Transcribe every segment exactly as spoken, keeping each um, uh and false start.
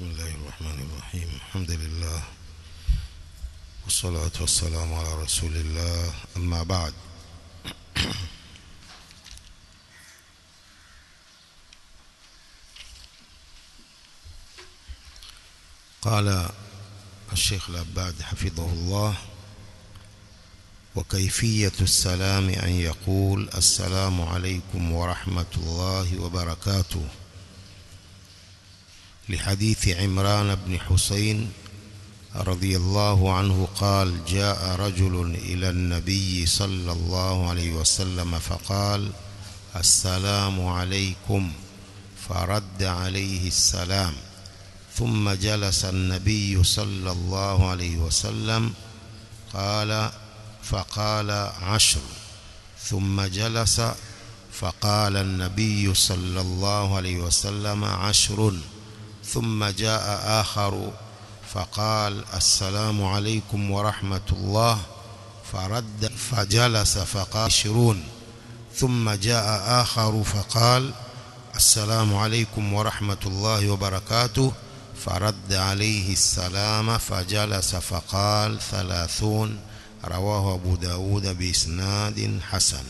بسم الله الرحمن الرحيم. الحمد لله والصلاة والسلام على رسول الله. أما بعد، قال الشيخ العباد حفظه الله: وكيفية السلام أن يقول السلام عليكم ورحمة الله وبركاته، لحديث عمران بن حسين رضي الله عنه قال: جاء رجل إلى النبي صلى الله عليه وسلم فقال: السلام عليكم، فرد عليه السلام، ثم جلس النبي صلى الله عليه وسلم قال فقال عشر، ثم جلس فقال النبي صلى الله عليه وسلم عشر، ثم جاء آخر فقال: السلام عليكم ورحمة الله، فرد فجلس فقال عشرون، ثم جاء آخر فقال: السلام عليكم ورحمة الله وبركاته، فرد عليه السلام فجلس فقال ثلاثون. رواه أبو داود بإسناد حسن.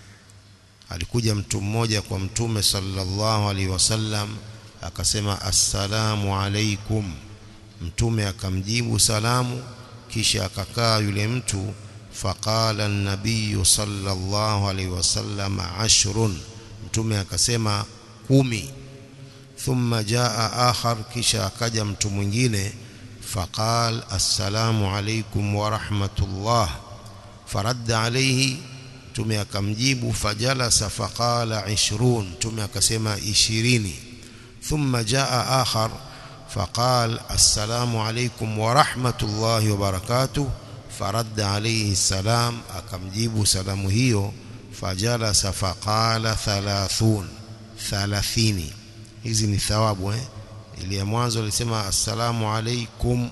alikuja mtu mmoja kwa mtume sallallahu alaihi wasallam akasema assalamu alaikum. Mtume akamjibu salamu, kisha akakaa yule mtu. Faqala an-nabiy sallallahu alaihi wasallam ashrun, mtume akasema kumi. Thumma jaa akhar, kisha akaja mtu mwingine. Faqal assalamu alaikum wa rahmatullah, faradda alayhi, mtume akamjibu. Fajalasa faqala ishrun, mtume akasema ishirini. Thumma jaa akhar faqal assalamu alaikum wa rahmatullahi wa barakatuh, faradda alayhi salam, akamjibu salamu hiyo. Fajalasa faqala thalathun, thalathini. Hizi ni thawabu eh ile ya mwanzo alisema assalamu alaikum,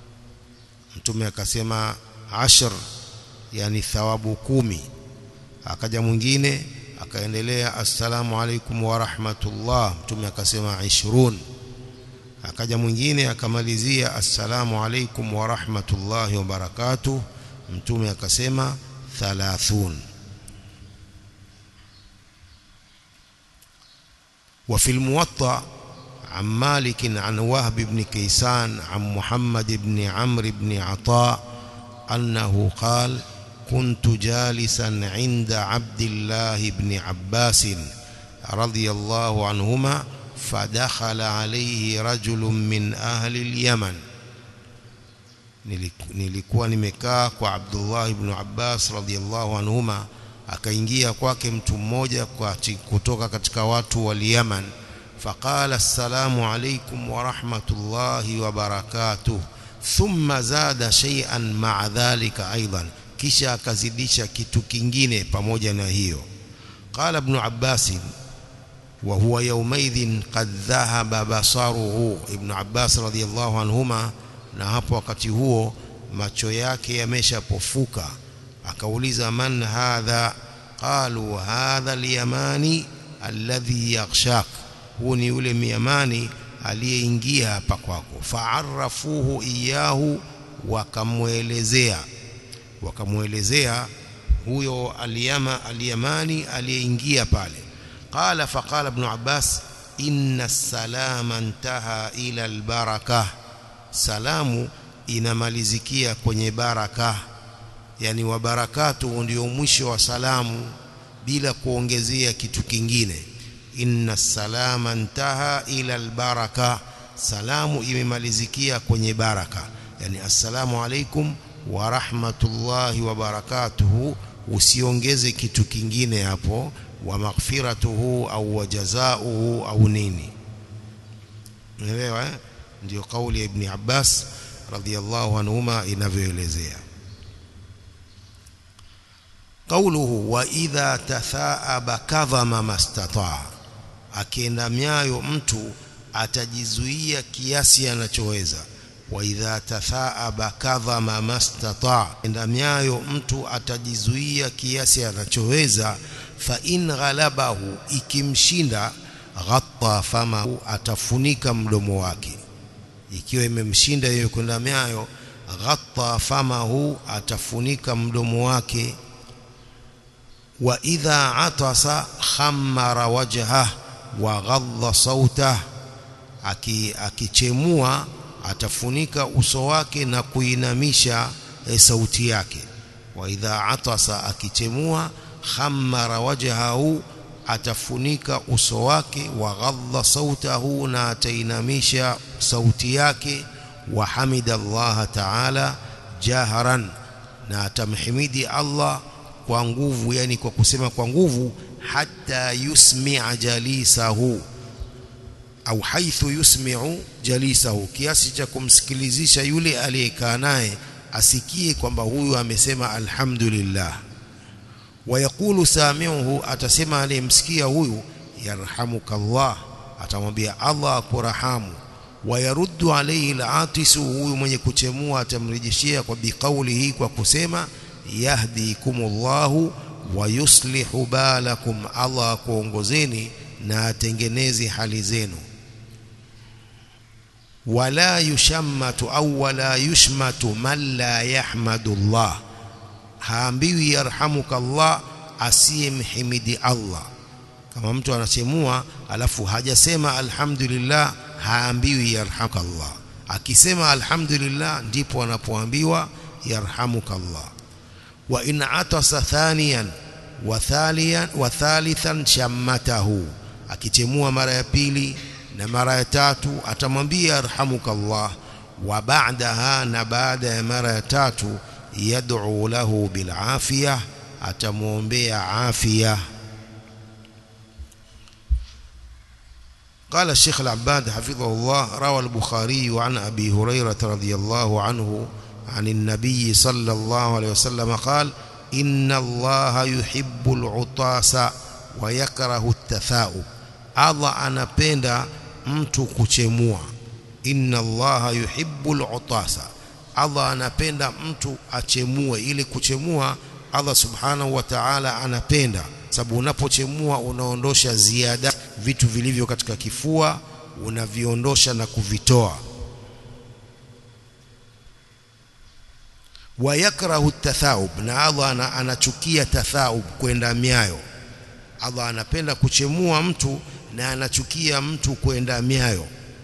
mtume akasema ashr, yani thawabu kumi. Akaja mwingine akaendelea assalamu alaikum wa rahmatullah, mtume akasema ishrun. Akaja mwingine akamalizia assalamu alaikum wa rahmatullahi wa barakatuh, mtume akasema thalathun. وفي الموطأ عن مالك عن وهب بن كيسان عن محمد بن عمرو بن عطاء أنه قال: كنت جالسا عند عبد الله بن عباس رضي الله عنهما، فدخل عليه رجل من أهل اليمن. nilikuwa nimekaa kwa Abdullah ibn Abbas radhiyallahu anhuma, akaingia kwake mtu mmoja kutoka katika watu wa Yaman. فقال السلام عليكم ورحمة الله وبركاته، ثم زاد شيئا مع ذلك أيضا، kisha akazidisha kitu kingine pamoja na hiyo. قال ابن عباس وهو يومئذ قد ذهب بصره. ابن عباس رضي الله عنهما, na hapo wakati huo macho yake yameshapofuka. Akauliza man hadha? qalu hadha al-yamani alladhi yaghshak, huu ni yule Myamani aliyeingia hapa kwako. Fa'arrafuhu iyahu, wakamuelezea wakamuelezea huyo aliyama aliyamani aliyeingia pale. Qala faqala ibn Abbas: inna as-salama intaha ila al-barakah, salamu inamalizikia kwenye baraka, yani wa barakatu ndio mwisho wa salamu bila kuongezea kitu kingine. inna salama intaha ila albaraka, salamu imemalizikia kwenye baraka, yani assalamu alaikum wa rahmatullahi wa barakatuhu, usiongeze kitu kingine hapo, wa maghfiratuhu au wajazauhu au nini. Unaelewa eh? Ndio kauli ya Ibn Abbas radhiyallahu anhuma inavyoelezea. Kauluhu wa idha tathaaba kadhama mastataa, akienda myayo mtu atajizuia kiasi anachoweza. Wa idha tathaaba kadhama mastataa, enda myayo mtu atajizuia kiasi anachoweza. Fa in ghalabahu, ikimshinda, ghatta fama, atafunika mdomo wake. ikiwa imemshinda yeye kwenda myayo, ghatta famahu, atafunika mdomo wake. Wa idha atasa khammara wajhah wa ghadha sautah, akichemua atafunika uso wake na kuinamisha e, sauti yake. Wa idha atasa, akichemua, khammara wajhahu, atafunika uso wake, wa ghadha sautahu, na atainamisha sauti yake. Wa hamida Allah ta'ala jaharan, na atamhimidi Allah kwa nguvu, yani kwa kusema kwa nguvu, hatta yusmi'a jalisahu au haithu yusmi'u jalisahu, kiasi cha kumsikilizisha yule aliyekaa naye asikie kwamba huyu amesema alhamdulillah. Wa yaqulu sami'uhu, atasema aliyemsikia huyu, yarhamukallah, atamwambia Allah akurahamu. Wa yaruddu alayhi al-atisu, huyu mwenye kuchemua atamrejeshia kwa biqaulihi, kwa kusema yahdikumullahu wa yuslihu balakum, Allah kuongozeni na atengeneze hali zenu. Wala yushammatu au wala yushmatu man la yahmadullah, haambiwi yarhamukallah asiyemhimidi Allah. Kama mtu anachemua alafu hajasema alhamdulillah, haambiwi yarhamukallah. Akisema alhamdulillah ndipo anapoambiwa yarhamukallah. Wa in atasa thaniyan wa thaliyan wa thalithan shammatahu, akichemua mara ya pili na mara ya tatu atamwambia yarhamukallah. Wa ba'daha, na baada ya mara ya tatu, yad'u lahu bil afiyah, atamuombea afiyah. قال الشيخ العباد حفظه الله: روى البخاري عن أبي هريرة رضي الله عنه عن النبي صلى الله عليه وسلم قال: إن الله يحب العطاس ويكره التثاؤب. الله anapenda mtu kuchemua. Inna Allah yuhibbul utasa, Allah anapenda mtu achemue. Ili kuchemua Allah subhanahu wa ta'ala anapenda, sababu unapochemua unaondosha ziada, vitu vilivyo katika kifua unaviondosha na kuvitoa. Wa yakrahu tathaub, na Allah anachukia tathaub, kwenda miayo. Allah anapenda kuchemua mtu na anachukia mtu kwenda miayo.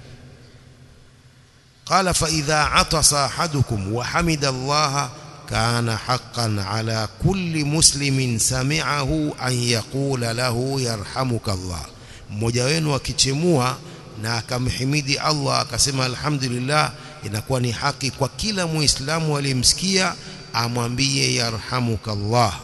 Qala fa idha atasa ahadukum wa hamida Allah kana haqqan ala kulli muslimin sami'ahu an yaqula lahu yarhamukallah. Mmoja wenu akichemua na akamhimidi Allah akasema alhamdulillah, inakuwa ni haki kwa kila muislamu aliyemsikia amwambie yarhamukallah.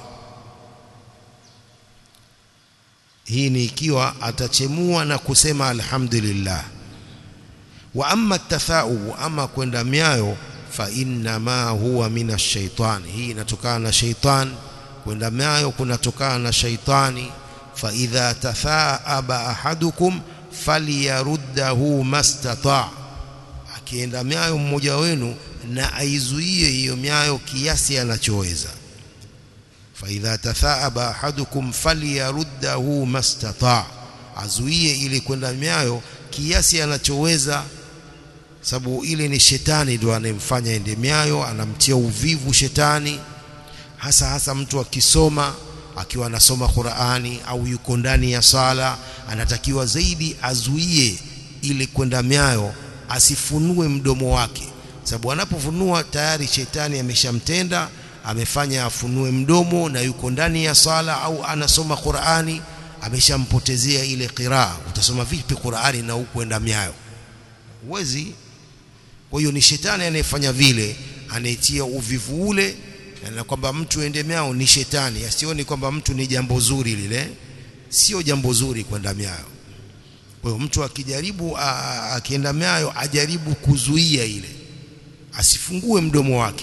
Hii ni ikiwa atachemua na kusema alhamdulillah. Wa amma at-tathaub, ama kwenda miayo, fa inna ma huwa minash shaitan, hii inatokana na shaitan. Kwenda miayo kunatokana na shaitani. Fa idha tathaaba ahadukum falyaruddahu mastata, akienda miayo mmoja wenu na aizuie hiyo miayo kiasi anachoweza. Fa idha tathaaba ahadukum falyaruddahu mastata, azuie ili kwenda miayo kiasi anachoweza, sababu ile ni shetani ndio anemfanya ende miayo, anamtia uvivu shetani. Hasa hasa mtu akisoma, akiwa anasoma Qur'ani au yuko ndani ya sala, anatakiwa zaidi azuie ili kwenda miayo, asifunue mdomo wake, sababu anapofunua tayari shetani ameshamtenda, amefanya afunue mdomo, na yuko ndani ya sala au anasoma Qur'ani, ameshampotezea ile qiraa. Utasoma vipi Qur'ani na ukwenda miayo? Huwezi. Kwa hiyo ni shetani anayefanya vile, anaitia uvivu ule, na kwamba mtu ende miayo ni shetani. Asioni kwamba mtu ni jambo zuri lile, sio jambo zuri kwenda miayo. Kwa hiyo mtu akijaribu akienda miayo ajaribu kuzuia ile, asifungue mdomo wake.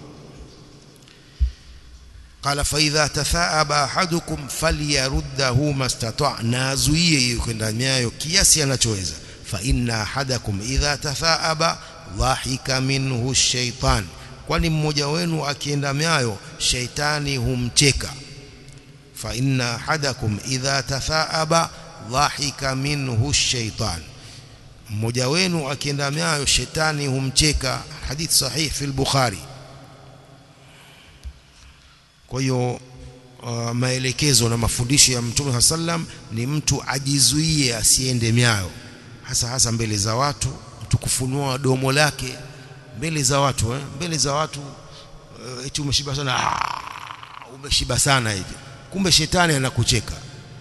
Qala fa idha tathaaba ahadukum falyaruddahu mastata, na azuie kwenda miayo kiasi anachoweza. Fa inna ahadakum idha tathaaba dhahika minhu ash-shaytan, kwani mmoja wenu akienda miayo shaitani humcheka. Fa inna ahadakum idha tathaaba dhahika minhu ash-shaytan. mmoja wenu akienda myayo shetani humcheka. Hadith sahih fi al-Bukhari. Kwa hiyo uh, maelekezo na mafundisho ya Mtume sallam ni mtu ajizuie asiende myayo, hasa hasa mbele za watu, mtu kufunua domo lake mbele za watu eh? mbele za watu uh, eti umeshiba sana, ah, umeshiba sana hivi, kumbe shetani anakucheka.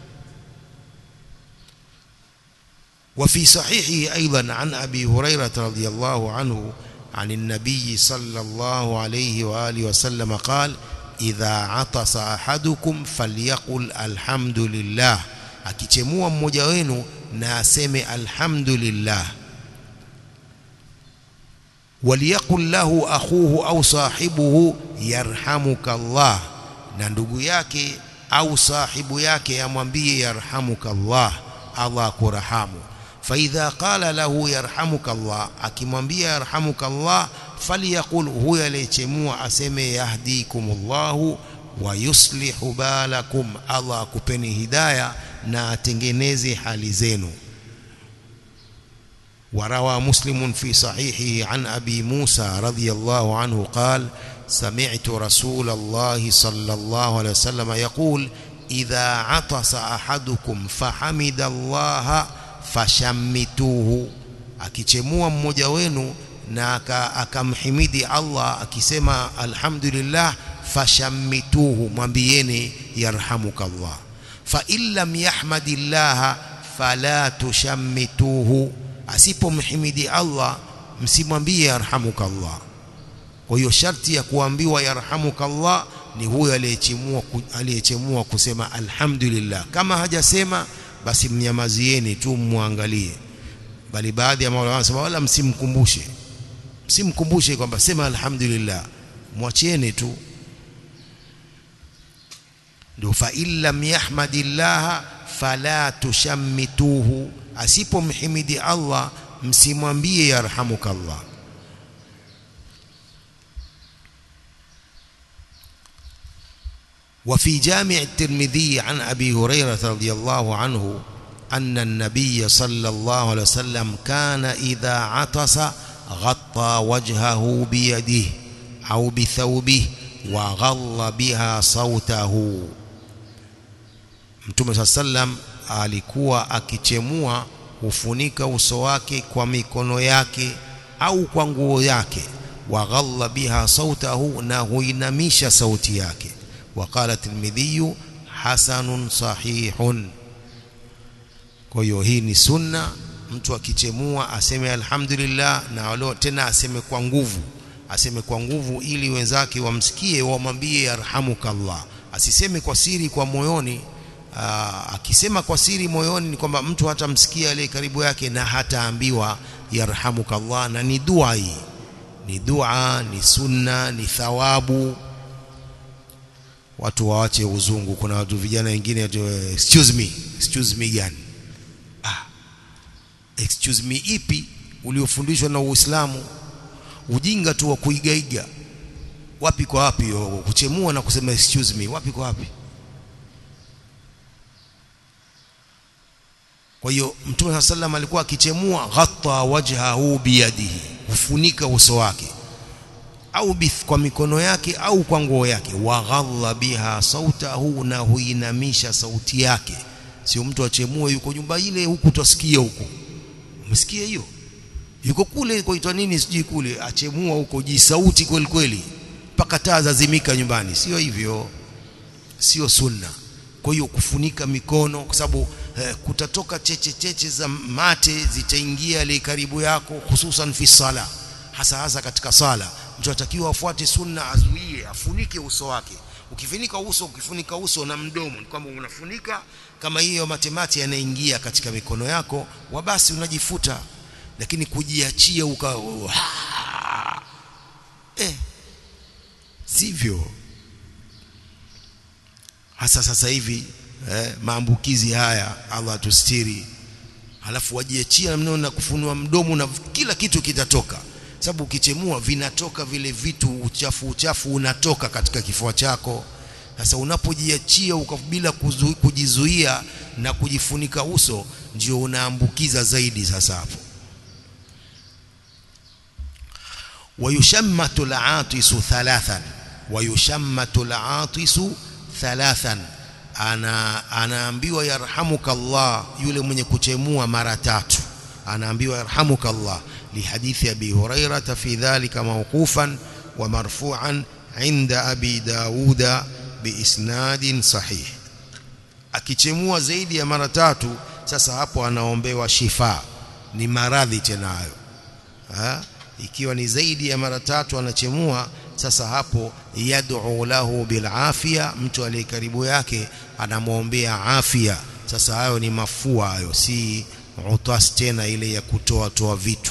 وفي صحيحه أيضا عن أبي هريرة رضي الله عنه عن النبي صلى الله عليه وآله وسلم قال إذا عطس أحدكم فليقل الحمد لله. akichemua mmoja wenu na aseme alhamdulillah. waliyaqul lahu akhuhu au sahibuhu yarhamukallah, na ndugu yake au sahibu yake amwambie yarhamukallah, Allah akurahamu. فإذا قال له يرحمك الله, akimwambia yarhamuka Allah, faliyaqul, huya aliyechemua aseme yahdikumullahu wa yuslihu balakum, Allah akupeni hidayah na atengeneze hali zenu. وروى مسلم في صحيحه عن أبي موسى رضي الله عنه قال سمعت رسول الله صلى الله عليه وسلم يقول إذا عطس أحدكم فحمد الله fashammituhu, akichemua mmoja wenu na akamhimidi Allah akisema alhamdulillah, fashammituhu, mwambieni yarhamukallah. fa illam yahmadillah fala tushammituhu, asipomhimidi Allah msimwambie yarhamukallah. Kwa hiyo sharti ya kuambiwa yarhamukallah ni huyo aliyechemua aliyechemua kusema alhamdulillah. Kama hajasema basi mnyamazieni tu, muangalie. Bali baadhi ya maulama wanasema wala msimkumbushe, msimkumbushe kwamba sema alhamdulillah, mwachieni tu. Ndio fa illam yahmadillah fala tushammituhu, asipomhimidi Allah msimwambie yarhamukallah. وفي جامع الترمذي عن أبي هريرة رضي الله عنه أن النبي صلى الله عليه وسلم كان إذا عطس غطى وجهه بيده أو بثوبه وغض بها صوته. Mtume صلى الله عليه وسلم alikuwa akichemua hufunika uso wake kwa mikono yake au kwa nguo yake, waghalla biha sautahu, na huinamisha sauti yake. وقال الترمذي حسن صحيح. kwa hiyo hii ni sunna, mtu akichemua aseme alhamdulillah, na walo tena aseme kwa nguvu, aseme kwa nguvu ili wenzake wamsikie, wamwambie yarhamukallah. Asiseme kwa siri kwa moyoni. Aa, akisema kwa siri moyoni ni kwamba mtu hatamsikia aliye karibu yake na hataambiwa yarhamukallah. Na ni dua, hii ni dua, ni sunna, ni thawabu. Watu waache uzungu. Kuna watu vijana wengine excuse me, excuse me gani? Ah, excuse me ipi uliofundishwa na Uislamu? Ujinga tu wa kuigaiga. Wapi kwa wapi kuchemua na kusema excuse me, wapi kwa wapi? Kwa hiyo Mtume sallam alikuwa akichemua ghatta wajhahu biyadihi, hufunika uso wake au bith kwa mikono yake au kwa nguo yake, waghalla biha sautahu, na huinamisha sauti yake. Sio mtu achemue yuko nyumba ile huku utasikia huko, umesikia hiyo, yuko kule kuitwa nini sijui kule, achemua huko jisauti kweli kweli mpaka taa zazimika nyumbani. Sio hivyo, sio sunna. Kwa hiyo kufunika mikono, kwa sababu eh, kutatoka cheche cheche za mate zitaingia ile karibu yako, hususan fi sala, hasa hasa katika sala. Mtu atakiwa afuate sunna, azuie, afunike uso wake. Ukifunika uso, ukifunika uso na mdomo, ni kwamba unafunika kama hiyo matemati yanaingia katika mikono yako, wabasi unajifuta. Lakini kujiachia uka eh sivyo. Hasa sasa hivi eh, maambukizi haya, Allah tustiri. Halafu wajiachia namna na kufunua mdomo na kila kitu kitatoka. Sababu ukichemua vinatoka vile vitu, uchafu uchafu unatoka katika kifua chako. Sasa unapojiachia bila kujizuia na kujifunika uso, ndio unaambukiza zaidi. Sasa hapo Wayushammatu al-atisu thalathan, wayushammatu al-atisu thalathan, ana anaambiwa yarhamukallah yule mwenye kuchemua mara tatu, anaambiwa yarhamukallah. Lihadithi Abi Hurairah fi dhalika mawqufan wa marfu'an inda Abi Dawuda biisnadin sahih. Akichemua zaidi ya mara tatu, sasa hapo anaombewa shifa, ni maradhi tena hayo. Ha? Ikiwa ni zaidi ya mara tatu anachemua, sasa hapo yad'u lahu bil afia, mtu aliye karibu yake anamwombea afya. Sasa hayo ni mafua, hayo si utas tena ile ya kutoa toa vitu.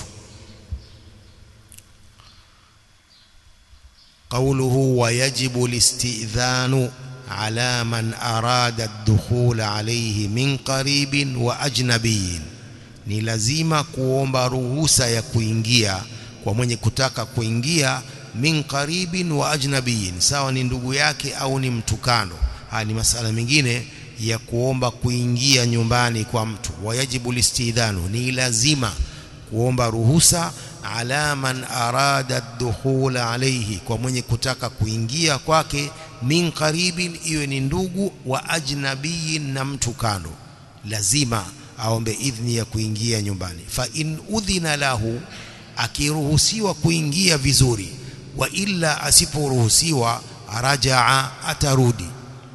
Qawluhu wa yajibu listidhanu ala man arada ad-dukhul alayhi min qaribin wa ajnabiyin, ni lazima kuomba ruhusa ya kuingia kwa mwenye kutaka kuingia, min qaribin wa ajnabiyin, sawa ni ndugu yake au ni mtukano. Haya ni masala mengine ya kuomba kuingia nyumbani kwa mtu. Wayajibu listidhanu, ni lazima kuomba ruhusa, ala man arada ad-dukhul alayhi, kwa mwenye kutaka kuingia kwake, min qaribin, iwe ni ndugu, wa ajnabiyin, na mtukano. Lazima aombe idhni ya kuingia nyumbani. Fa in udhina lahu, akiruhusiwa kuingia vizuri, wa illa asiporuhusiwa, rajaa, atarudi.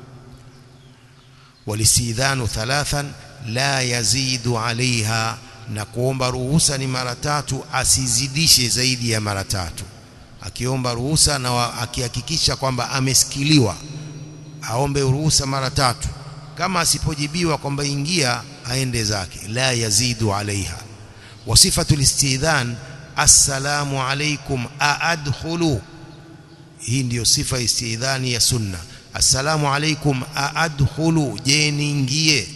Walistidhanu thalathan la yazidu alaiha, na kuomba ruhusa ni mara tatu, asizidishe zaidi ya mara tatu. Akiomba ruhusa na akihakikisha kwamba amesikiliwa, aombe ruhusa mara tatu. Kama asipojibiwa kwamba ingia, aende zake, la yazidu alaiha. Wasifatul istidhan assalamu alaikum aadkhulu, hii ndio sifa istidhani ya sunna. Assalamu alaikum aadkhulu, je niingie.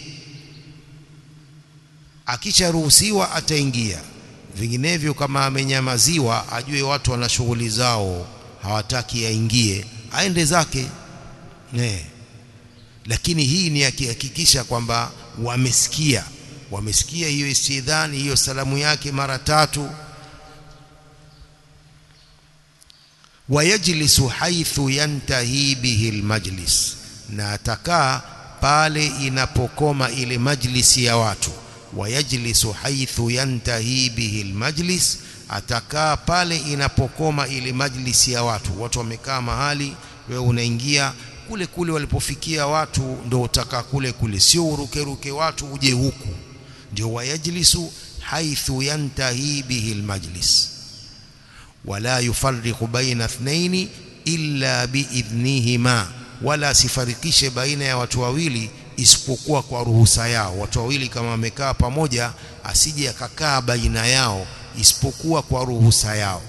Akisharuhusiwa ataingia, vinginevyo kama amenyamaziwa, ajue watu wana shughuli zao, hawataki aingie, aende zake. Ne. Lakini hii ni akihakikisha kwamba wamesikia, wamesikia hiyo istidhani, hiyo salamu yake mara tatu. Wayajlisu haithu yantahi bihi almajlis, na atakaa pale inapokoma ile majlisi ya watu. Wayajlisu haithu yantahi bihi almajlis, atakaa pale inapokoma ile majlisi ya watu. Watu wamekaa mahali, wewe unaingia kule kule walipofikia watu, ndio utakaa kule kule, sio uruke ruke watu uje huku. Ndio wayajlisu haithu yantahi bihi almajlis. Wala yufarriqu baina ithnaini illa biidhnihima, wala sifarikishe baina ya watu wawili isipokuwa kwa ruhusa yao. Watu wawili kama wamekaa pamoja, asije akakaa baina yao isipokuwa kwa ruhusa yao.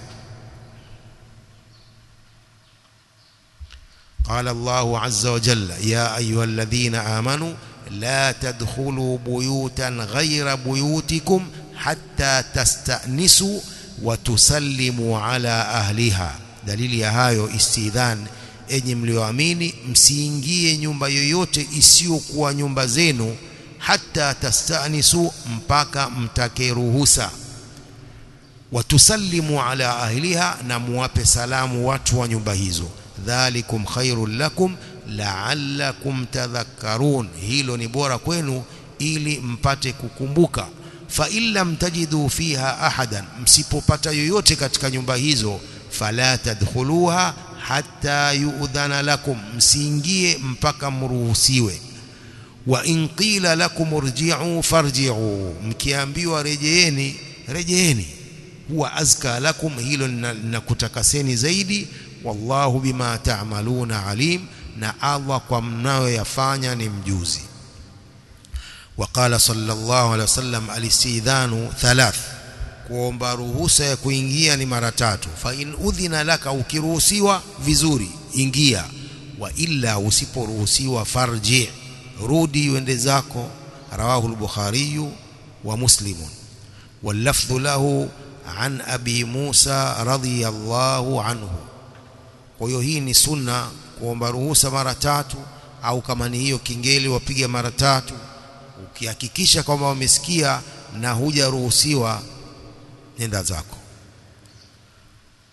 قال الله عز وجل يا أيها الذين آمنوا لا تدخلوا بيوتا غير بيوتكم حتى تستأنسوا وتسلموا على أهلها. dalili ya hayo istidhan, enyi mlioamini msiingie nyumba yoyote isiyokuwa nyumba zenu, hatta tastanisu, mpaka mtake ruhusa, watusallimu ala ahliha, na muwape salamu watu wa nyumba hizo. Dhalikum khairul lakum la'allakum tadhakkarun, hilo ni bora kwenu ili mpate kukumbuka. Fa illam tajidu fiha ahadan, msipopata yoyote katika nyumba hizo, fala tadkhuluha hatta yu'dhana lakum, msiingie mpaka mruhusiwe. Wa in qila lakum urji'u farji'u, mkiambiwa rejeeni, rejeeni. Huwa azka lakum, hilo linakutakaseni zaidi. Wallahu bima ta'maluna alim, na Allah kwa mnayoyafanya ni mjuzi. Waqala sallallahu alaihi wasallam alistidhanu thalath, kuomba ruhusa ya kuingia ni mara tatu. Fa in udhina laka, ukiruhusiwa vizuri ingia, wa illa usiporuhusiwa farji, rudi uende zako. Rawahu al-Bukhari wa Muslim. Wal lafdhu lahu an Abi Musa radhiyallahu anhu. Kwa hiyo hii ni sunna kuomba ruhusa mara tatu, au kama ni hiyo kingeli wapiga mara tatu. Ukihakikisha kwamba wamesikia na hujaruhusiwa, nenda zako.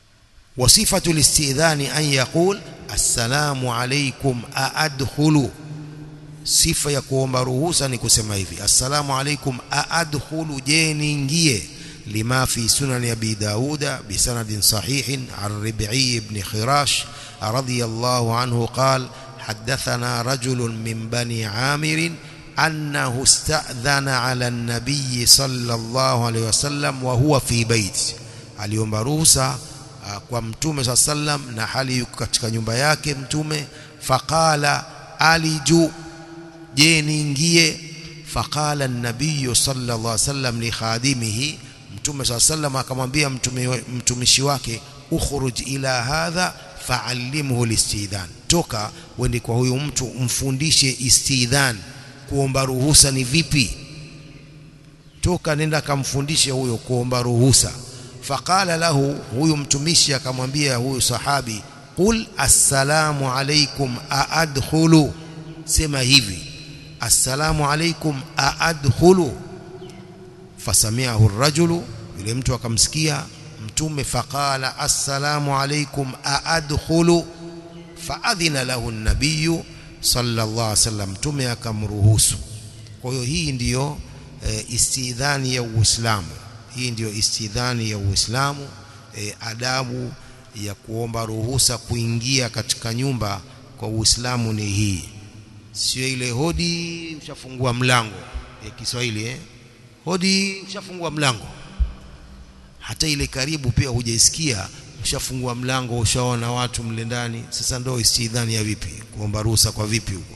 وصفة الاستئذان أن يقول السلام عليكم أأدخل. sifa ya kuomba ruhusa ni kusema hivi, assalamu alaikum aadkhulu, je niingie. Lima fi sunan abi dauda bisanadin sahihin an Rib'i ibn Khirash radiyallahu anhu qala حدثنا رجل من بني عامر أنه استأذن على النبي صلى الله عليه وسلم وهو في بيت. aliomba ruhusa kwa mtume صلى الله عليه وسلم na hali yuko katika nyumba yake mtume. Faqala aliju, je niingie. Faqala an-nabiy sallallahu alayhi wasallam li khadimihi, mtume sallallahu alayhi wasallam akamwambia mtumishi wake, ukhruj ila hadha fa'allimhu al-istidhan, toka wende kwa huyo mtu umfundishe istidhan, kuomba ruhusa ni vipi. Toka nenda kamfundishe huyo kuomba ruhusa. Faqala lahu, huyo mtumishi akamwambia huyo sahabi, qul assalamu alaykum aadkhulu, sema hivi assalamu alaykum aadkhulu. Fasami'ahu ar-rajulu, yule mtu akamsikia mtume. Faqala assalamu alaykum aadkhulu, faadhina lahu an-nabiy sallallahu alayhi wasallam, mtume akamruhusu. Kwa hiyo hii ndiyo e, istidhani ya Uislamu. Hii ndiyo istidhani ya Uislamu, e, adabu ya kuomba ruhusa kuingia katika nyumba kwa Uislamu ni hii. Sio ile hodi ushafungua mlango ya Kiswahili eh, hodi ushafungua mlango. Hata ile karibu pia hujaisikia, ushafungua mlango, ushaona watu mle ndani. Sasa ndio istidhani ya vipi? Kuomba ruhusa kwa vipi huko?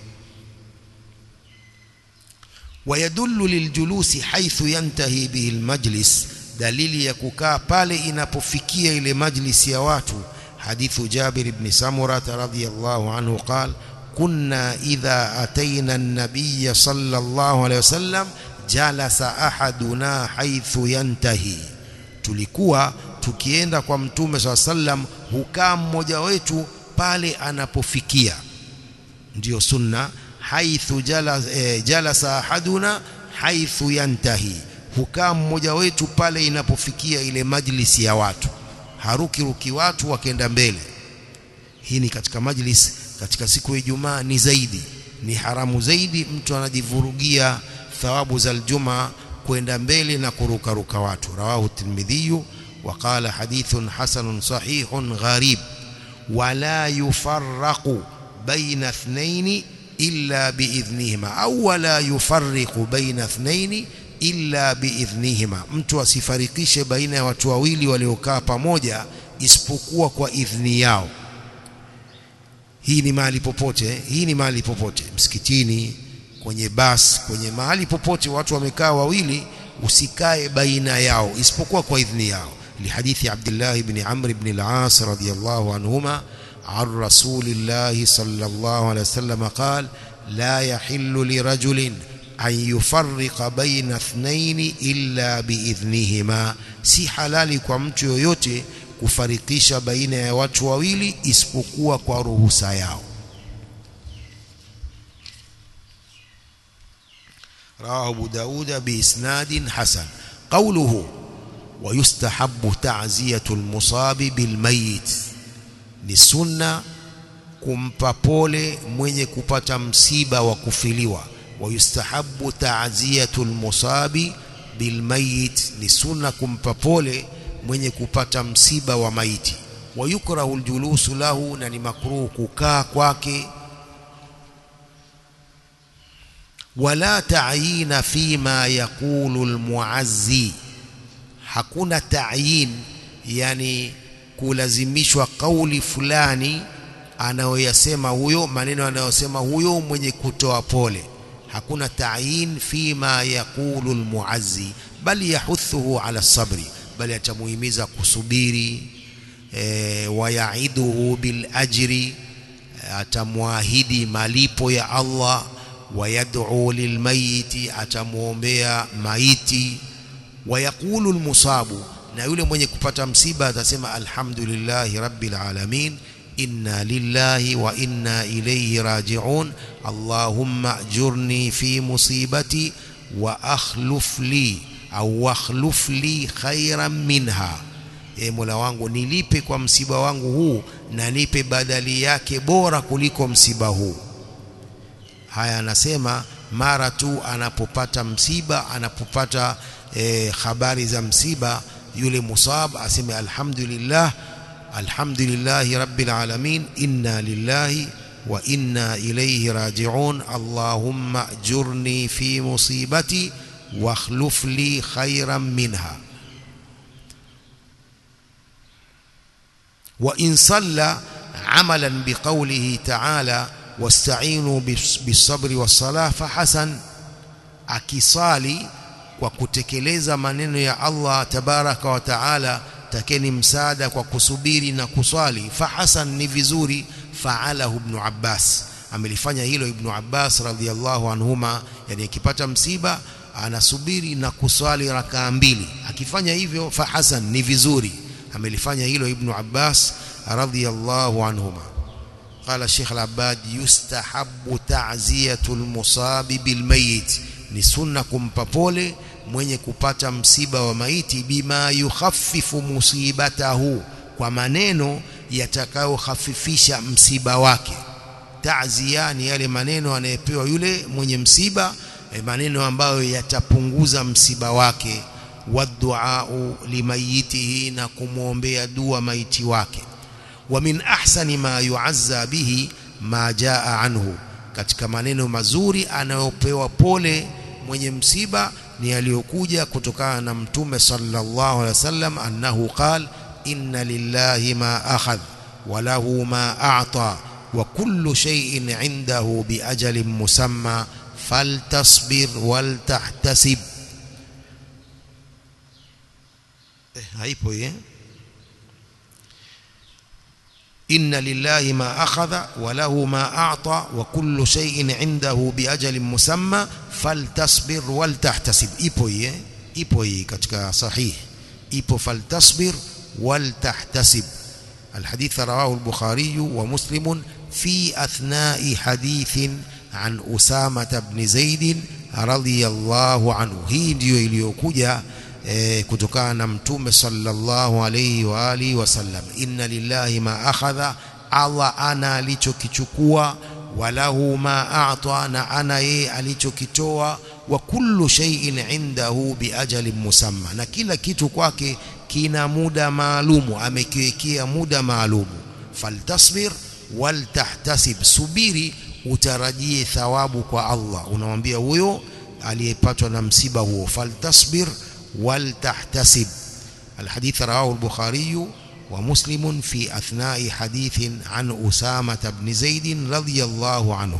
Wayadullu liljulusi haythu yantahi bihi almajlis, dalili ya kukaa pale inapofikia ile majlis ya watu. Hadithu Jabir ibn Samura radhiyallahu anhu qala kunna idha atayna an-nabiy sallallahu alayhi wasallam jalasa ahaduna haythu yantahi, tulikuwa tukienda kwa mtume sallallahu alayhi wasallam hukaa mmoja wetu pale anapofikia. Ndiyo sunna, haythu jalasa, eh, jalasa ahaduna haythu yantahi, hukaa mmoja wetu pale inapofikia ile majlisi ya watu. Haruki ruki watu wakenda mbele. Hii ni katika majlis. Katika siku ya Ijumaa ni zaidi, ni haramu zaidi mtu anajivurugia thawabu za Ijumaa kwenda mbele na kuruka ruka watu. Rawahu Tirmidhi wa qala hadithun hasanun sahihun gharib, wala yufarraqu baina ithnaini illa biidhnihima, au wala yufarriqu baina ithnaini illa biidhnihima, mtu asifarikishe baina ya watu wawili waliokaa pamoja isipokuwa kwa idhni yao. Hii ni mahali popote, hii ni mahali popote, msikitini, kwenye basi, kwenye mahali popote watu wamekaa wawili, usikae baina yao isipokuwa kwa idhni yao. Lihadithi Abdullah ibn Amr ibn al-As radiyallahu anhuma an Rasulillah sallallahu alayhi wasallam qala la yahillu lirajulin an yufarriqa baina ithnaini illa biidhnihima, si halali kwa mtu yoyote kufarikisha baina ya watu wawili isipokuwa kwa ruhusa yao. Rawahu Abu Daud bi isnadin hasan. Qawluhu wa yustahabbu ta'ziyatul musabi bil mayit, ni sunna kumpa pole mwenye kupata msiba wa kufiliwa. Wa yustahabbu ta'ziyatul musabi bil mayit, ni sunna kumpa pole mwenye kupata msiba wa maiti. Wa yukrahu aljulusu lahu, na ni makruh kukaa kwake. Wala ta'yina fima yaqulu almuazzi, hakuna ta'yin, yani kulazimishwa kauli fulani anayoyasema huyo, maneno anayosema huyo mwenye kutoa pole. Hakuna ta'yin fima yaqulu almuazzi, bali yahuthuhu ala sabri, bali atamuhimiza kusubiri. E, wayaiduhu bil ajri, atamuahidi malipo ya Allah. Wayad'u lil mayiti, atamuombea maiti. Wayaqulu al musabu, na yule mwenye kupata msiba atasema alhamdulillahi rabbil alamin, inna lillahi wa inna ilayhi raji'un, allahumma ajurni fi musibati wa akhluf li au wakhluf li khairan minha, e Mola wangu nilipe kwa msiba wangu huu na nipe badali yake bora kuliko msiba huu. Haya anasema mara tu anapopata msiba, anapopata e, habari za msiba, yule musab aseme alhamdulillah, alhamdulillahi rabbil alamin, inna lillahi wa inna ilayhi raji'un, allahumma ajurni fi musibati wa akhlif li khayran minha. Wa in salla amalan biqawlihi ta'ala wasta'inu bis-sabri was-salah fa hasan, akisali kwa kutekeleza maneno ya Allah tabaraka wa taala, takeni msaada kwa kusubiri na kuswali, fa hasan, ni vizuri. Fa'alahu Ibn Abbas, amelifanya hilo Ibn Abbas radhiyallahu anhuma, yani akipata msiba anasubiri na kuswali rakaa mbili, akifanya hivyo fa hasan, ni vizuri. Amelifanya hilo Ibn Abbas radhiyallahu anhuma. Qala Sheikh Al-Abbad yustahabbu ta'ziyatul musabi bil mayit, ni sunna kumpa pole mwenye kupata msiba wa maiti, bima yukhaffifu musibatahu, kwa maneno yatakayokhafifisha msiba wake. Ta'ziya ni yale maneno anayepewa yule mwenye msiba, maneno ambayo yatapunguza msiba wake. Wadu'au limayitihi, na kumwombea dua maiti wake. Wa min ahsani ma yu'azza bihi ma jaa anhu, katika maneno mazuri anayopewa pole mwenye msiba ni aliyokuja kutokana na Mtume sallallahu alaihi wasallam, annahu qala inna lillahi ma akhadh wa lahu ma a'ta wa kullu shay'in 'indahu bi ajalin musamma faltasbir wal tahtasib. eh haipo eh inna lillahi ma akhadha wa lahu ma a'ta wa kullu shay'in 'indahu bi ajalin musamma faltasbir wal tahtasib. Ipo hii eh ipo hii katika sahih, ipo faltasbir wal tahtasib. الحديث رواه البخاري ومسلم في أثناء حديث عن أسامة بن زيد رضي الله عنه. hii ndio iliyokuja eh, kutokana na Mtume sallallahu alayhi wa alihi wasallam, inna lillahi ma akhadha, Allah ana alichokichukua, walahu ma a'ta, na ana yeye alichokitoa, wa kullu shay'in 'indahu bi ajalin musamma, na kila kitu kwake kina muda maalumu, amekiwekea muda maalumu. Faltasbir wal tahtasib, subiri utarajie thawabu kwa Allah. Unamwambia huyo aliyepatwa na msiba huo, faltasbir wal tahtasib. الحديث رواه البخاري ومسلم في أثناء حديث عن أسامة بن زيد رضي الله عنه.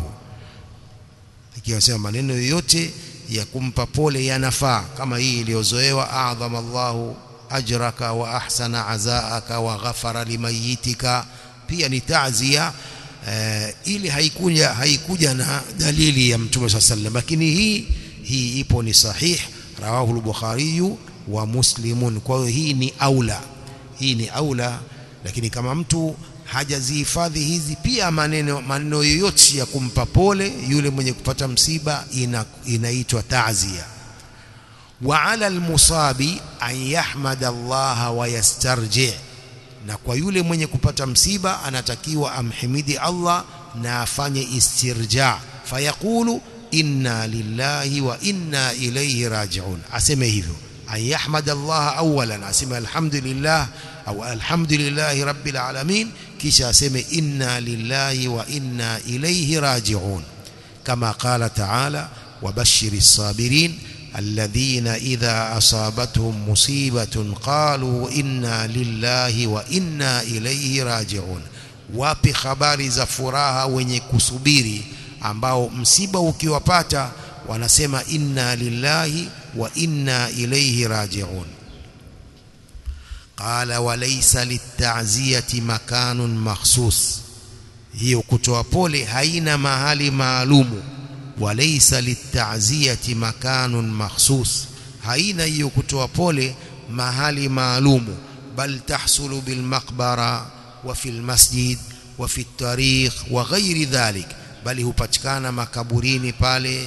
Ikisema maneno yote ya kumpa pole yanafaa, kama hii iliyozoewa, a'dhama Allahu ajraka wa ahsana azaaka wa ghafara limayitika, pia ni ta'ziya. Uh, ili haikuja haikuja na dalili ya Mtume sallallahu alaihi wasallam, lakini hii hii ipo, ni sahih, rawahu al-Bukhari wa Muslimun. Kwa hiyo hii ni aula, hii ni aula. Lakini kama mtu hajazihifadhi hizi, pia maneno maneno yoyote ya kumpa pole yule mwenye kupata msiba ina, inaitwa ta'ziya. Wa 'ala al-musabi an yahmada Allah wa yastarji, na kwa yule mwenye kupata msiba anatakiwa amhimidi Allah na afanye istirja, fayaqulu inna lillahi wa inna ilayhi raji'un, aseme hivyo. An yahmada Allah awalan, aseme alhamdulillah au alhamdulillahi rabbil alamin, kisha aseme inna lillahi wa inna ilayhi raji'un, kama qala ta'ala wabashiris sabirin alladhina idha asabatuhum musibatun qalu inna lillahi wa inna ilayhi raji'un. Wapi habari za furaha wenye kusubiri ambao msiba ukiwapata wanasema inna lillahi wa inna ilayhi raji'un. Qala wa laysa litta'ziyati makanun makhsus, hiyo kutoa pole haina mahali maalumu. Walaysa litta'ziyati makanun makhsus, haina hiyo kutoa pole mahali maalumu. Bal tahsulu bil maqbara wa fil masjid wa fi tariq wa ghairi dhalik, bali hupatikana makaburini pale,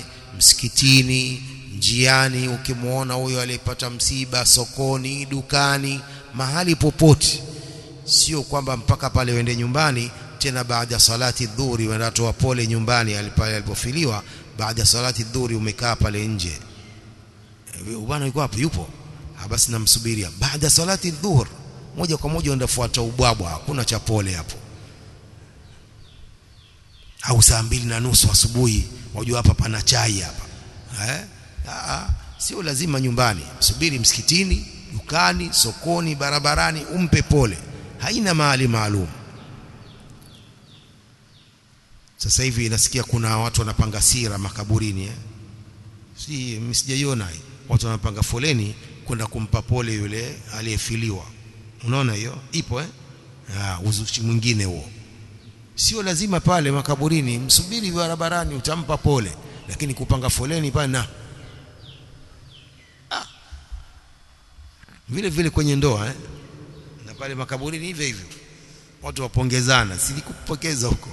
msikitini, njiani, ukimuona huyo aliyepata msiba, sokoni, dukani, mahali popote, sio kwamba mpaka pale wende nyumbani tena baada ya salati dhuhuri wanatoa pole nyumbani alipale alipofiliwa. Baada ya salati dhuhuri umekaa pale nje, bwana yuko hapo, yupo basi namsubiria. Baada ya salati dhuhur moja kwa moja ndafuata ubwabwa, hakuna cha pole hapo. Au saa mbili na nusu asubuhi wajua hapa pana chai hapa, eh ah, sio lazima nyumbani. Subiri msikitini, dukani, sokoni, barabarani, umpe pole, haina mahali maalum. Sasa hivi inasikia kuna watu wanapanga sira makaburini, eh si msijaiona hii, watu wanapanga foleni kwenda kumpa pole yule aliyefiliwa. Unaona hiyo ipo, eh ah, uzushi mwingine huo. Sio lazima pale makaburini, msubiri barabarani utampa pole, lakini kupanga foleni pale na ah. Vile vile kwenye ndoa, eh na pale makaburini hivyo hivyo watu wapongezana, si kupokeza huko.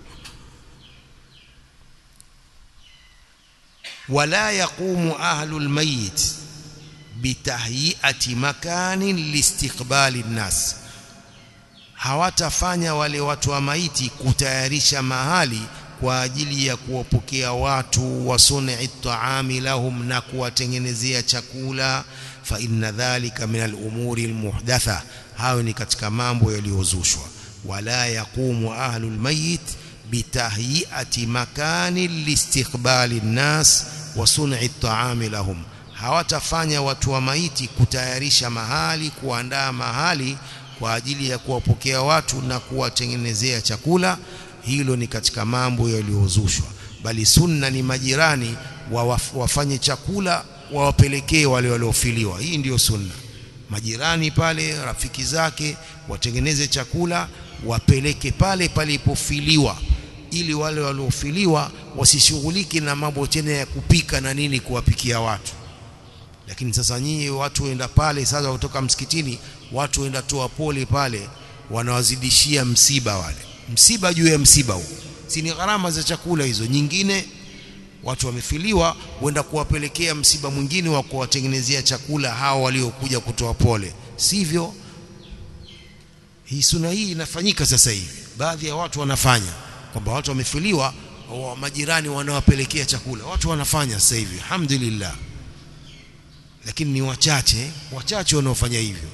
Wala yaqumu ahlul mayit bitahyiati makanin liistiqbali nnas, hawatafanya wale watu wa maiti kutayarisha mahali kwa ajili ya kuwapokea watu, wasuni taami lahum, na kuwatengenezea chakula. Fa inna dhalika min al-umuri al-muhdatha, hayo ni katika mambo yaliyozushwa. Wala yaqumu ahlul mayit bitahyiati makanin liistiqbali nnas wa sun'i at-ta'ami lahum, hawatafanya watu wa maiti kutayarisha mahali, kuandaa mahali kwa ajili ya kuwapokea watu na kuwatengenezea chakula. Hilo ni katika mambo yaliyozushwa, bali sunna ni majirani wafanye chakula wawapelekee wale waliofiliwa. Hii ndiyo sunna. Majirani pale, rafiki zake, watengeneze chakula wapeleke pale palipofiliwa, ili wale waliofiliwa wasishughulike na mambo tena ya kupika na nini kuwapikia watu. Lakini sasa nyinyi watu waenda pale, sasa kutoka msikitini watu waenda toa pole pale, wanawazidishia msiba wale, msiba juu ya msiba huo. Si ni gharama za chakula hizo nyingine? Watu wamefiliwa waenda kuwapelekea msiba mwingine wa kuwatengenezea chakula hao waliokuja kutoa pole, sivyo? Hii sunna hii inafanyika sasa hivi, baadhi ya watu wanafanya kwamba watu wamefiliwa wa majirani wanawapelekea chakula, watu wanafanya sasa hivi, alhamdulillah. Lakini ni wachache wachache wanaofanya hivyo.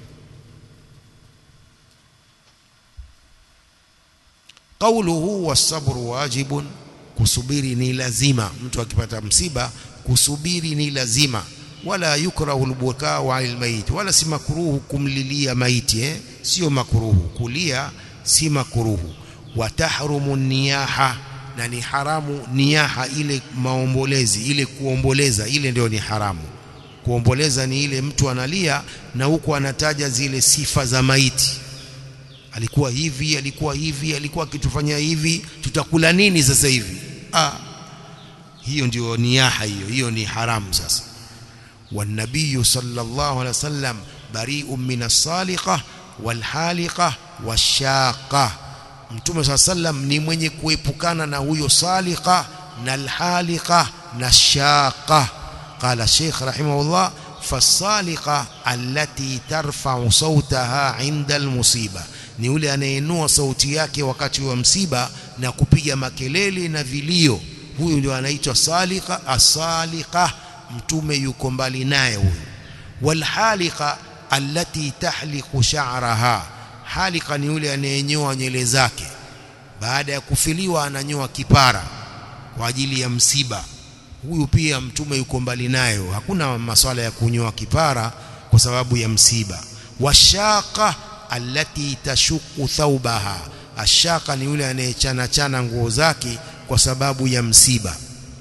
Qawluhu was-sabru wajibun, kusubiri ni lazima. Mtu akipata msiba kusubiri ni lazima. Wala yukrahu al-buka'u 'ala al-mayit, wala si makruhu kumlilia maiti, eh sio makruhu kulia, si makruhu. Wa tahrumu niyaha, na ni haramu niyaha, ile maombolezi, ile kuomboleza, ile ndio ni haramu. Kuomboleza ni ile mtu analia na huko anataja zile sifa za maiti, alikuwa hivi, alikuwa hivi, alikuwa akitufanyia hivi, tutakula nini sasa hivi. Ah, hiyo ndio niyaha, hiyo hiyo ni haramu. Sasa والنبي صلى الله عليه وسلم بريء من الصالقة والحالقة والشاقة. Mtume صلى الله عليه وسلم ni mwenye kuepukana na huyo salika na alhalika na shaqa. Qala Sheikh rahimahullah, fasalika allati tarfa'u sawtaha 'inda almusiba, ni yule anayeinua sauti yake wakati wa msiba na kupiga makelele na vilio, huyu ndio anaitwa salika. Asalika, mtume yuko mbali naye huyu. Walhalika allati tahliqu sha'raha, halika ni yule anayenyoa nywele zake baada ya kufiliwa, ananyoa kipara kwa ajili ya msiba, huyu pia mtume yuko mbali nayo. Hakuna masuala ya kunyoa kipara kwa sababu ya msiba. Washaqa allati tashuqu thawbaha, ashaka ni yule anayechana chana nguo zake kwa sababu ya msiba.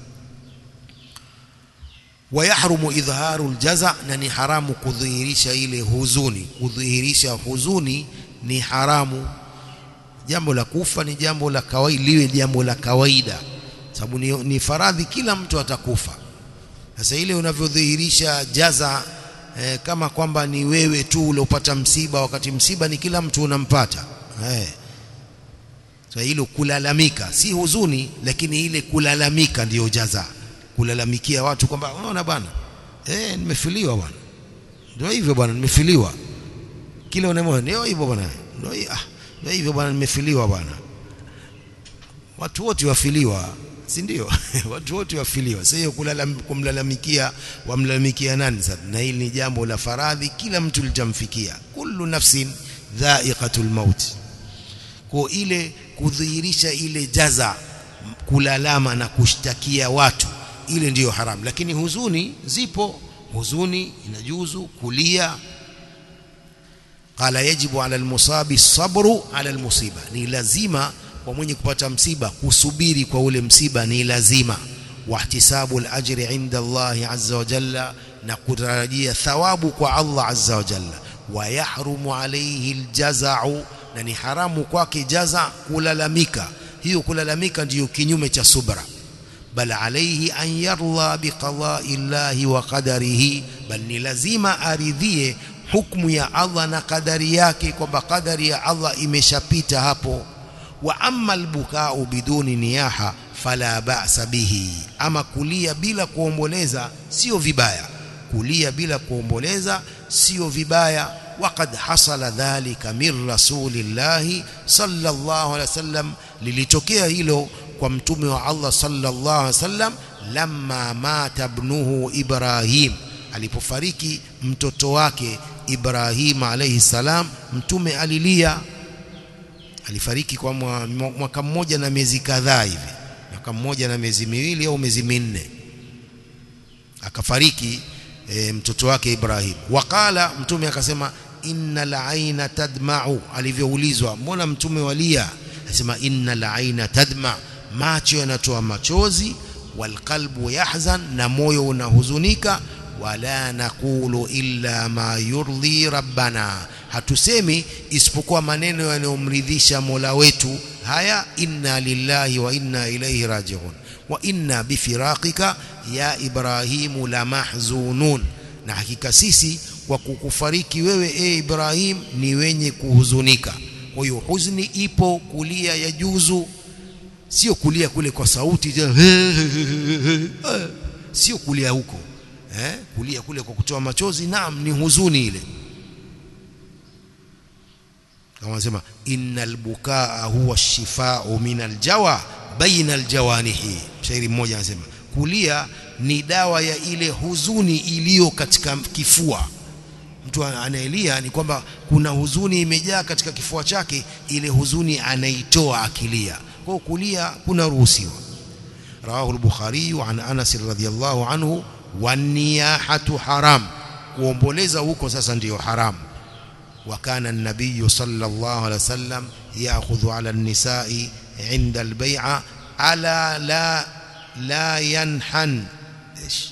Wayahrumu idharu aljaza, na ni haramu kudhihirisha ile huzuni. Kudhihirisha huzuni ni haramu. Jambo la kufa ni jambo la kawaida, liwe jambo la kawaida, sababu ni, ni faradhi, kila mtu atakufa. Sasa ile unavyodhihirisha jaza eh, kama kwamba ni wewe tu uliopata msiba, wakati msiba ni kila mtu unampata. Eh, sasa hilo kulalamika si huzuni, lakini ile kulalamika ndiyo jaza. Kulalamikia watu kwamba unaona bwana, eh nimefiliwa bwana, ndio hivyo bwana, nimefiliwa. kile unamwona ndio hivyo bwana, ndio ah ndio hivyo bwana, nimefiliwa bwana. Watu wote wafiliwa, si ndio? Watu wote wafiliwa. Sasa hiyo kumlalamikia, wamlalamikia nani sasa? Na hili ni jambo la faradhi, kila mtu litamfikia. Kullu nafsin dha'iqatul maut. Kwa ile kudhihirisha ile jaza, kulalama na kushtakia watu, ile ndiyo haram. Lakini huzuni zipo, huzuni inajuzu kulia. Qala yajibu ala almusabi sabru ala almusiba, ni lazima kwa mwenye kupata msiba kusubiri kwa ule msiba, ni lazima. Wahtisabu alajri inda Allah azza wa jalla, na kutarajia thawabu kwa Allah azza wa jalla. Wa yahrumu alayhi aljaza'u, na ni haramu kwake jaza, kulalamika. Hiyo kulalamika ndiyo kinyume cha subra. Bal alayhi an yarla biqada'i Allah wa qadarihi, bal ni lazima aridhie hukumu ya Allah na kadari yake, kwamba kadari ya Allah imeshapita hapo. Wa amma albuka'u biduni niyaha fala ba'sa bihi, ama kulia bila kuomboleza sio vibaya. Kulia bila kuomboleza sio vibaya. Waqad hasala dhalika min rasulillahi sallallahu alaihi wasallam, lilitokea hilo kwa mtume wa Allah sallallahu alaihi wasallam lamma mata ibnuhu Ibrahim, alipofariki mtoto wake Ibrahim alayhi salam, mtume alilia. Alifariki kwa mwaka mmoja na miezi kadhaa hivi, mwaka mmoja na miezi miwili au miezi minne, akafariki e, mtoto wake Ibrahim. Wakala, mtume akasema innal aina tadma'u. Alivyoulizwa mbona mtume walia, akasema innal aina tadma, macho yanatoa machozi, wal qalbu yahzan, na moyo unahuzunika. Wala naqulu illa ma yurdi rabbana, hatusemi isipokuwa maneno yanayomridhisha Mola wetu. Haya, inna lillahi wa inna ilayhi raji'un, wa inna bifiraqika ya Ibrahimu la mahzunun, na hakika sisi kwa kukufariki wewe e Ibrahim ni wenye kuhuzunika. Kwa hiyo huzuni ipo, kulia ya juzu, sio kulia kule kwa sauti, sio kulia huko eh, kulia kule kwa kutoa machozi, naam ni huzuni ile. Kama wanasema innal bukaa huwa shifaa min aljawa baina aljawanihi, shairi mmoja anasema kulia ni dawa ya ile huzuni iliyo katika kifua. Mtu anaelia ni kwamba kuna huzuni imejaa katika kifua chake, ile huzuni anaitoa akilia. Kwa kulia kuna ruhusiwa. Rawahu al-Bukhari an Anas radhiyallahu anhu, waniyahatu haram, kuomboleza huko sasa ndiyo haram. وكان النبي صلى الله عليه وسلم يأخذ على النساء عند البيعة على لا لا ينحن إيش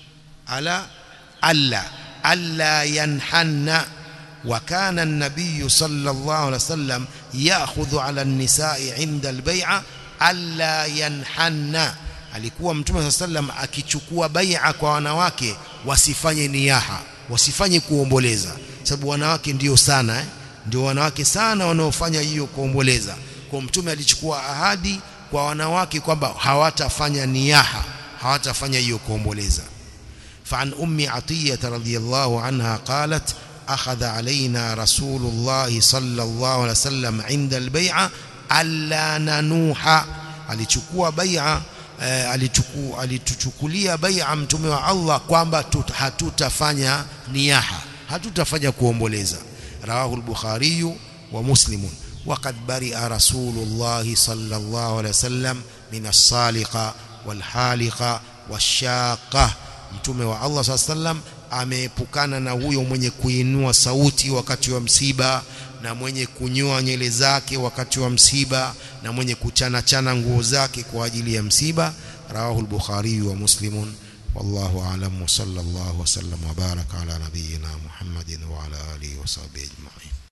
على ألا ألا ينحن. وكان النبي صلى الله عليه وسلم يأخذ على النساء عند البيعة ألا ينحن. alikuwa mtume sallam akichukua bai'a kwa wanawake wasifanye niyaha, wasifanye kuomboleza, sababu wanawake ndio sana eh? ndio wanawake sana wanaofanya hiyo kuomboleza. Kwa mtume alichukua ahadi kwa wanawake kwamba hawatafanya niyaha, hawatafanya hiyo kuomboleza. Fa'an ummi Atiyya radhiyallahu anha qalat akhadha alaina rasulullah sallallahu alaihi wasallam 'inda al-bay'a alla nanuha, alichukua bai'a Uh, alichuku, alituchukulia bai'a mtume wa Allah kwamba hatutafanya niyaha, hatutafanya kuomboleza. Rawahu al-Bukhari wa Muslim. Waqad bari'a Rasulullah sallallahu alaihi wasallam min as-saliqa wal-haliqa wash-shaqa, mtume wa Allah sallallahu alaihi wasallam ameepukana na huyo mwenye kuinua sauti wakati wa msiba, na mwenye kunyoa nywele zake wakati wa msiba, na mwenye kuchana chana nguo zake kwa ajili ya msiba. Rawahu al-Bukhari wa Muslim. Wallahu a'lam, wa sallallahu wa sallam wa baraka ala nabiyyina Muhammadin wa ala alihi wa sahbihi ajma'in.